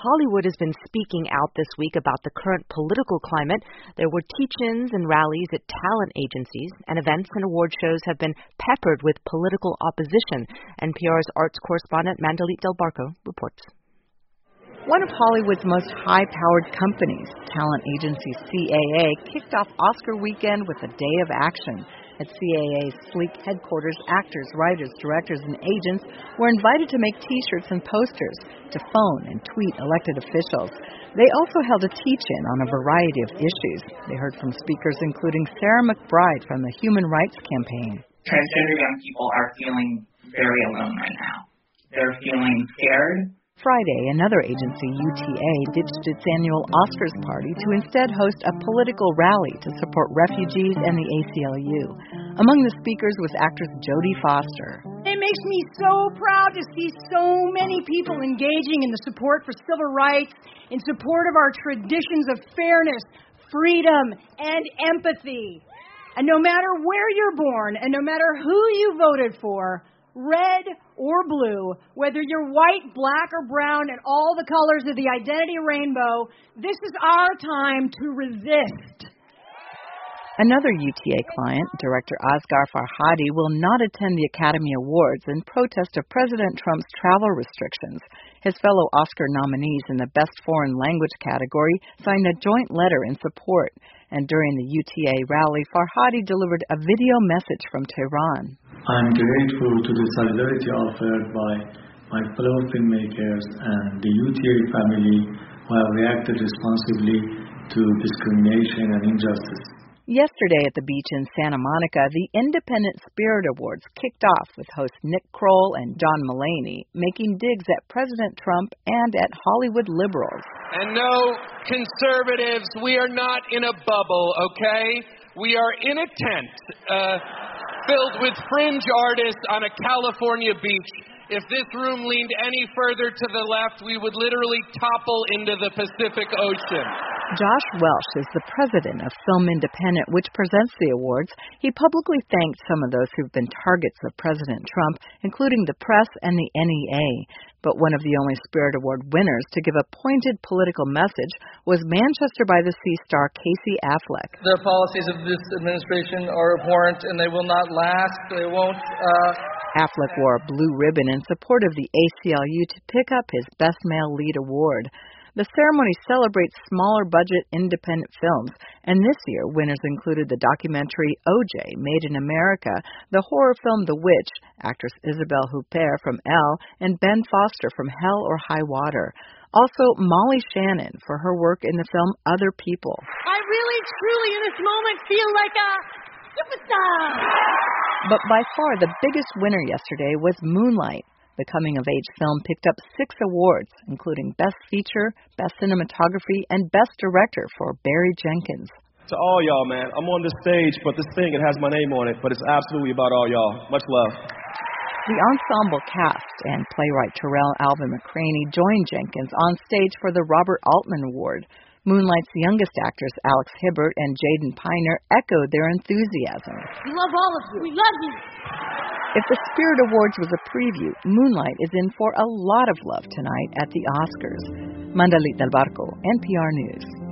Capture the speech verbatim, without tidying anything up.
Hollywood has been speaking out this week about the current political climate. There were teach-ins and rallies at talent agencies, and events and award shows have been peppered with political opposition. N P R's arts correspondent Mandalit Del Barco reports. One of Hollywood's most high-powered companies, talent agency C A A, kicked off Oscar weekend with a day of action. At C A A's sleek headquarters, actors, writers, directors, and agents were invited to make T-shirts and posters, to phone and tweet elected officials. They also held a teach-in on a variety of issues. They heard from speakers including Sarah McBride from the Human Rights Campaign. Transgender young people are feeling very alone right now. They're feeling scared. Friday, another agency, U T A, ditched its annual Oscars party to instead host a political rally to support refugees and the A C L U. Among the speakers was actress Jodie Foster. It makes me so proud to see so many people engaging in the support for civil rights, in support of our traditions of fairness, freedom, and empathy. And no matter where you're born, and no matter who you voted for, red or blue, whether you're white, black, or brown, and all the colors of the identity rainbow, this is our time to resist. Another U T A client, director Asghar Farhadi, will not attend the Academy Awards in protest of President Trump's travel restrictions. His fellow Oscar nominees in the Best Foreign Language category signed a joint letter in support. And during the U T A rally, Farhadi delivered a video message from Tehran. I'm grateful to the solidarity offered by my fellow filmmakers and the U T A family who have reacted responsibly to discrimination and injustice. Yesterday at the beach in Santa Monica, the Independent Spirit Awards kicked off with hosts Nick Kroll and John Mulaney making digs at President Trump and at Hollywood liberals. And no, conservatives, we are not in a bubble, okay? We are in a tent uh, filled with fringe artists on a California beach. If this room leaned any further to the left, we would literally topple into the Pacific Ocean. Josh Welch is the president of Film Independent, which presents the awards. He publicly thanked some of those who've been targets of President Trump, including the press and the N E A. But one of the only Spirit Award winners to give a pointed political message was Manchester by the Sea star Casey Affleck. The policies of this administration are abhorrent and they will not last. They won't... Uh... Affleck wore a blue ribbon in support of the A C L U to pick up his Best Male Lead award. The ceremony celebrates smaller budget independent films, and this year winners included the documentary O J, Made in America, the horror film The Witch, actress Isabelle Huppert from Elle, and Ben Foster from Hell or High Water. Also, Molly Shannon for her work in the film Other People. I really, truly, in this moment, feel like a superstar. But by far the biggest winner yesterday was Moonlight. The coming-of-age film picked up six awards, including Best Feature, Best Cinematography, and Best Director for Barry Jenkins. To all y'all, man, I'm on this stage, but this thing, it has my name on it, but it's absolutely about all y'all. Much love. The ensemble cast and playwright Terrell Alvin McCraney joined Jenkins on stage for the Robert Altman Award. Moonlight's youngest actors, Alex Hibbert and Jaden Piner, echoed their enthusiasm. We love all of you. We love you. If the Spirit Awards was a preview, Moonlight is in for a lot of love tonight at the Oscars. Mandalit Del Barco, N P R News.